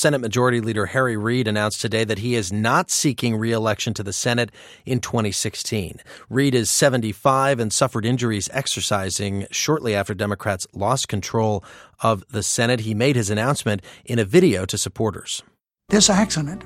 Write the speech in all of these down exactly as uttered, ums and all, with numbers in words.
Senate Majority Leader Harry Reid announced today that he is not seeking re-election to the Senate in twenty sixteen. Reid is seventy-five and suffered injuries exercising shortly after Democrats lost control of the Senate. He made his announcement in a video to supporters. This accident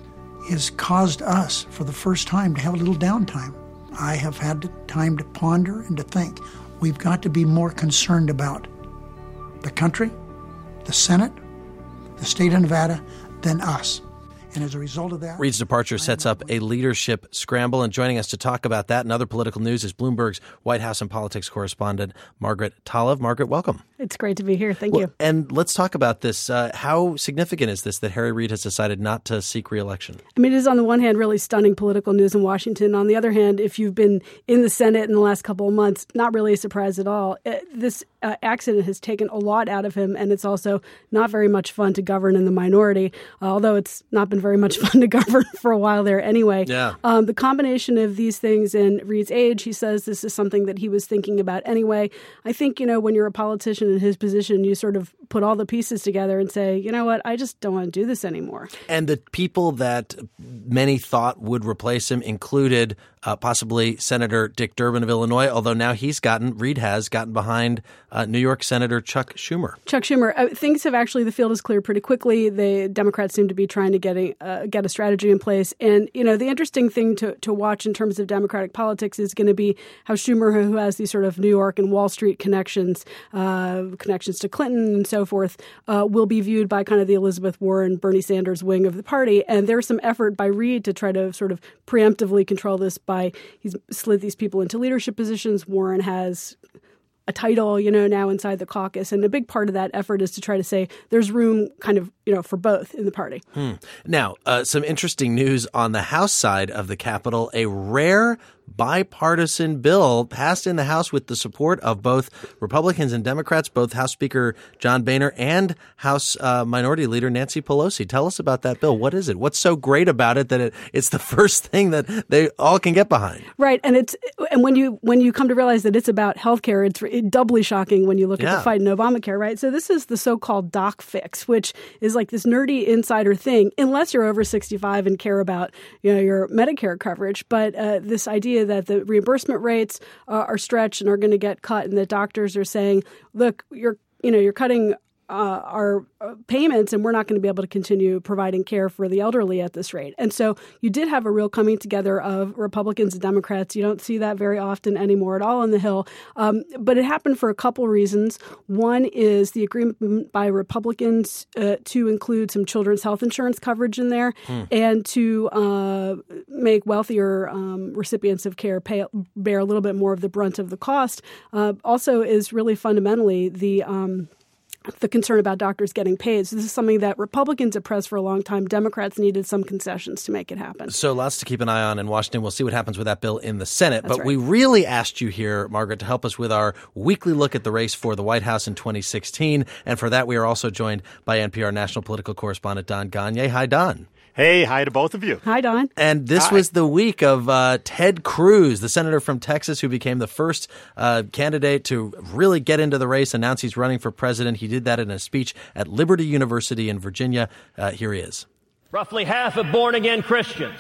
has caused us, for the first time, to have a little downtime. I have had time to ponder and to think. We've got to be more concerned about the country, the Senate, the state of Nevada, than us. And as a result of that, Reid's departure sets up a leadership scramble. And joining us to talk about that and other political news is Bloomberg's White House and politics correspondent, Margaret Talev. Margaret, welcome. It's great to be here. Thank well, you. And let's talk about this. Uh, how significant is this that Harry Reid has decided not to seek re-election? I mean, it is on the one hand really stunning political news in Washington. On the other hand, if you've been in the Senate in the last couple of months, not really a surprise at all. Uh, this uh, accident has taken a lot out of him, and it's also not very much fun to govern in the minority, uh, although it's not been very much fun to govern for a while there anyway. Yeah. Um, the combination of these things and Reid's age, he says this is something that he was thinking about anyway. I think, you know, when you're a politician in his position, you sort of put all the pieces together and say, you know what, I just don't want to do this anymore. And the people that many thought would replace him included uh, possibly Senator Dick Durbin of Illinois, although now he's gotten, Reid has gotten behind uh, New York Senator Chuck Schumer. Chuck Schumer. Uh, things have actually, the field is cleared pretty quickly. The Democrats seem to be trying to get a, uh, get a strategy in place. And, you know, the interesting thing to, to watch in terms of Democratic politics is going to be how Schumer, who has these sort of New York and Wall Street connections, uh, connections to Clinton and so forth, uh, will be viewed by kind of the Elizabeth Warren, Bernie Sanders wing of the party. And there's some effort by Reid to try to sort of preemptively control this by he's slid these people into leadership positions. Warren has a title, you know, now inside the caucus. And a big part of that effort is to try to say there's room kind of, you know, for both in the party. Hmm. Now, uh, some interesting news on the House side of the Capitol. A rare bipartisan bill passed in the House with the support of both Republicans and Democrats, both House Speaker John Boehner and House uh, Minority Leader Nancy Pelosi. Tell us about that bill. What is it? What's so great about it that it, it's the first thing that they all can get behind? Right. And it's and when you when you come to realize that it's about health care, it's doubly shocking when you look yeah. at the fight in Obamacare, right? So this is the so-called doc fix, which is like this nerdy insider thing, unless you're over sixty-five and care about, you know, your Medicare coverage. But uh, this idea that the reimbursement rates uh, are stretched and are going to get cut, and that doctors are saying, look, you're you know you're cutting uh, our payments, and we're not going to be able to continue providing care for the elderly at this rate. And so you did have a real coming together of Republicans and Democrats. You don't see that very often anymore at all on the Hill. Um, but it happened for a couple reasons. One is the agreement by Republicans uh, to include some children's health insurance coverage in there hmm. and to uh, make wealthier um, recipients of care pay, bear a little bit more of the brunt of the cost. Uh, also is really fundamentally the um, the concern about doctors getting paid. So this is something that Republicans have pressed for a long time. Democrats needed some concessions to make it happen. So lots to keep an eye on in Washington. We'll see what happens with that bill in the Senate. That's but right. we really asked you here, Margaret, to help us with our weekly look at the race for the White House in twenty sixteen. And for that, we are also joined by N P R national political correspondent Don Gonyea. Hi, Don. Hey, hi to both of you. Hi, Don. And this Hi. was the week of uh, Ted Cruz, the senator from Texas who became the first uh, candidate to really get into the race, announce he's running for president. He did that in a speech at Liberty University in Virginia. Uh, here he is. Roughly half of born-again Christians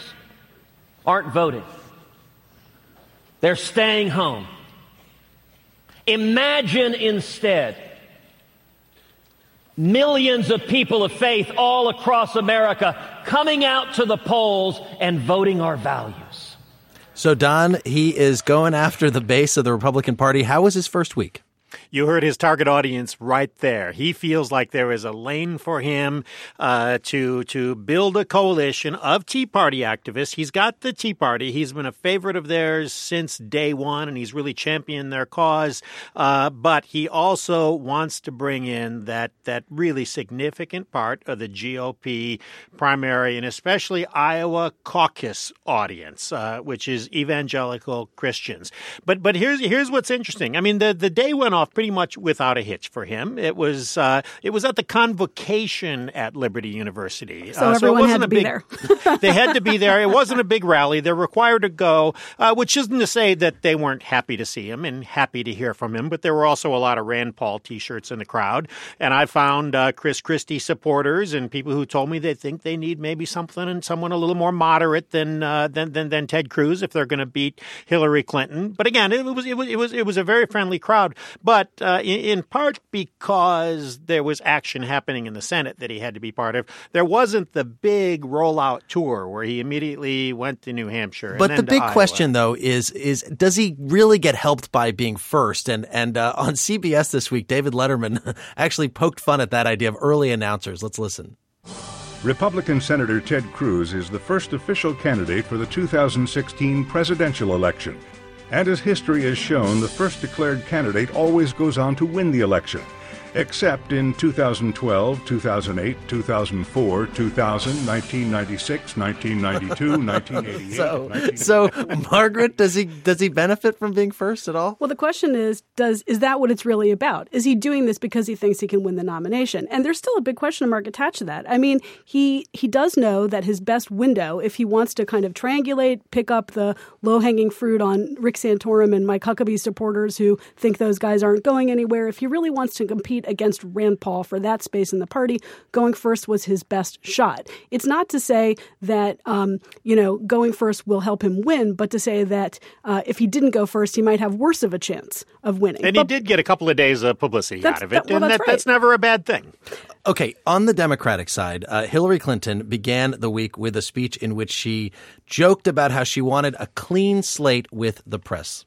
aren't voting. They're staying home. Imagine instead millions of people of faith all across America coming out to the polls and voting our values. So, Don, he is going after the base of the Republican Party. How was his first week? You heard his target audience right there. He feels like there is a lane for him uh, to to build a coalition of Tea Party activists. He's got the Tea Party. He's been a favorite of theirs since day one, and he's really championed their cause. Uh, but he also wants to bring in that that really significant part of the G O P primary and especially Iowa caucus audience, uh, which is evangelical Christians. But but here's here's what's interesting. I mean, the, the day went off off pretty much without a hitch for him. It was uh, it was at the convocation at Liberty University. So uh, everyone so it had to be big, there. They had to be there. It wasn't a big rally. They're required to go, uh, which isn't to say that they weren't happy to see him and happy to hear from him, but there were also a lot of Rand Paul T-shirts in the crowd. And I found uh, Chris Christie supporters and people who told me they think they need maybe something and someone a little more moderate than uh, than, than than Ted Cruz if they're going to beat Hillary Clinton. But again, it was it was it was it was a very friendly crowd. But uh, in, in part because there was action happening in the Senate that he had to be part of, there wasn't the big rollout tour where he immediately went to New Hampshire. But and the then big to question, Iowa. though, is is does he really get helped by being first? And and uh, on C B S this week, David Letterman actually poked fun at that idea of early announcers. Let's listen. Republican Senator Ted Cruz is the first official candidate for the two thousand sixteen presidential election. And as history has shown, the first declared candidate always goes on to win the election. Except in two thousand twelve, two thousand eight, two thousand four, two thousand, nineteen ninety-six, nineteen ninety-two, nineteen eighty-eight. So, so Margaret, does he does he benefit from being first at all? Well, the question is, does is that what it's really about? Is he doing this because he thinks he can win the nomination? And there's still a big question mark attached to that. I mean, he he does know that his best window, if he wants to kind of triangulate, pick up the low-hanging fruit on Rick Santorum and Mike Huckabee supporters who think those guys aren't going anywhere, if he really wants to compete against Rand Paul for that space in the party, going first was his best shot. It's not to say that, um, you know, going first will help him win, but to say that uh, if he didn't go first, he might have worse of a chance of winning. And but, he did get a couple of days of publicity out of it, that, well, and that's, that, right. that's never a bad thing. Okay, on the Democratic side, uh, Hillary Clinton began the week with a speech in which she joked about how she wanted a clean slate with the press.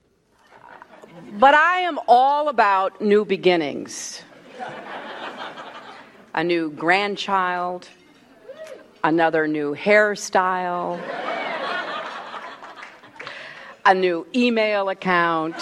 But I am all about new beginnings. A new grandchild, another new hairstyle, a new email account.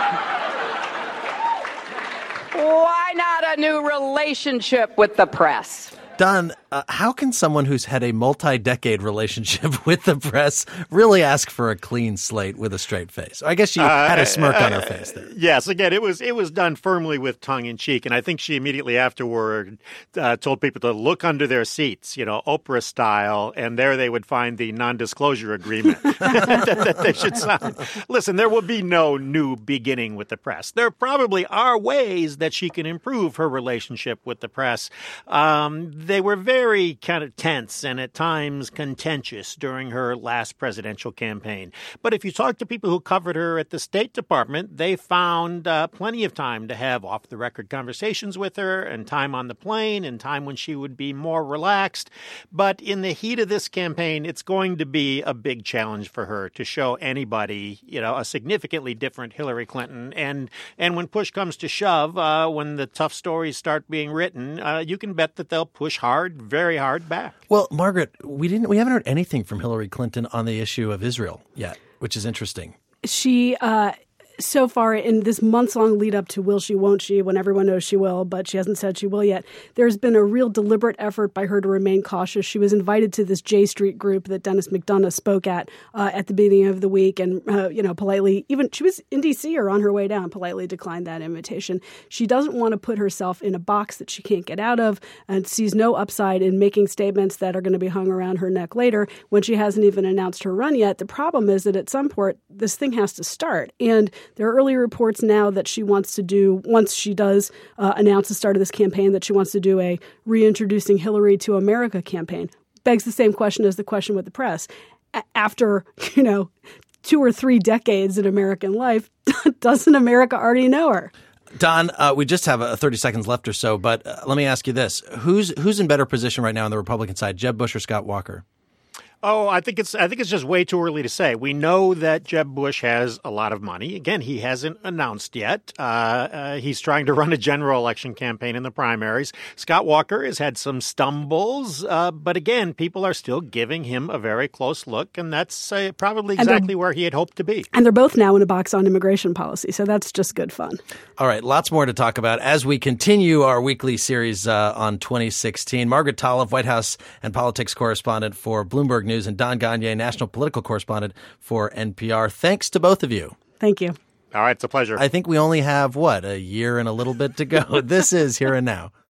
Why not a new relationship with the press? Don, uh, how can someone who's had a multi-decade relationship with the press really ask for a clean slate with a straight face? I guess she uh, had a smirk uh, on her face there. Yes, again, it was it was done firmly with tongue in cheek, and I think she immediately afterward uh, told people to look under their seats, you know, Oprah style, and there they would find the non-disclosure agreement that, that they should sign. Listen, there will be no new beginning with the press. There probably are ways that she can improve her relationship with the press. Um, They were very kind of tense and at times contentious during her last presidential campaign. But if you talk to people who covered her at the State Department, they found uh, plenty of time to have off-the-record conversations with her and time on the plane and time when she would be more relaxed. But in the heat of this campaign, it's going to be a big challenge for her to show anybody, you know, a significantly different Hillary Clinton. And and when push comes to shove, uh, when the tough stories start being written, uh, you can bet that they'll push hard, very hard back. Well, Margaret, we didn't we haven't heard anything from Hillary Clinton on the issue of Israel yet, which is interesting. She uh so far in this months-long lead up to will she, won't she, when everyone knows she will, but she hasn't said she will yet, there's been a real deliberate effort by her to remain cautious. She was invited to this J Street group that Dennis McDonough spoke at uh, at the beginning of the week and, uh, you know, politely, even she was in D C or on her way down, politely declined that invitation. She doesn't want to put herself in a box that she can't get out of and sees no upside in making statements that are going to be hung around her neck later when she hasn't even announced her run yet. The problem is that at some point, this thing has to start. And there are early reports now that she wants to do, once she does uh, announce the start of this campaign, that she wants to do a reintroducing Hillary to America campaign. Begs the same question as the question with the press. A- after, you know, two or three decades in American life, doesn't America already know her? Don, uh, we just have uh, thirty seconds left or so, but uh, let me ask you this. Who's who's in better position right now on the Republican side, Jeb Bush or Scott Walker? Oh, I think it's I think it's just way too early to say. We know that Jeb Bush has a lot of money. Again, he hasn't announced yet. Uh, uh, he's trying to run a general election campaign in the primaries. Scott Walker has had some stumbles, uh, but again, people are still giving him a very close look, and that's uh, probably exactly where he had hoped to be. And they're both now in a box on immigration policy, so that's just good fun. All right, lots more to talk about as we continue our weekly series uh, on twenty sixteen. Margaret Talev, White House and politics correspondent for Bloomberg News, and Don Gagné, national political correspondent for N P R. Thanks to both of you. Thank you. All right, it's a pleasure. I think we only have, what, a year and a little bit to go. This is Here and Now.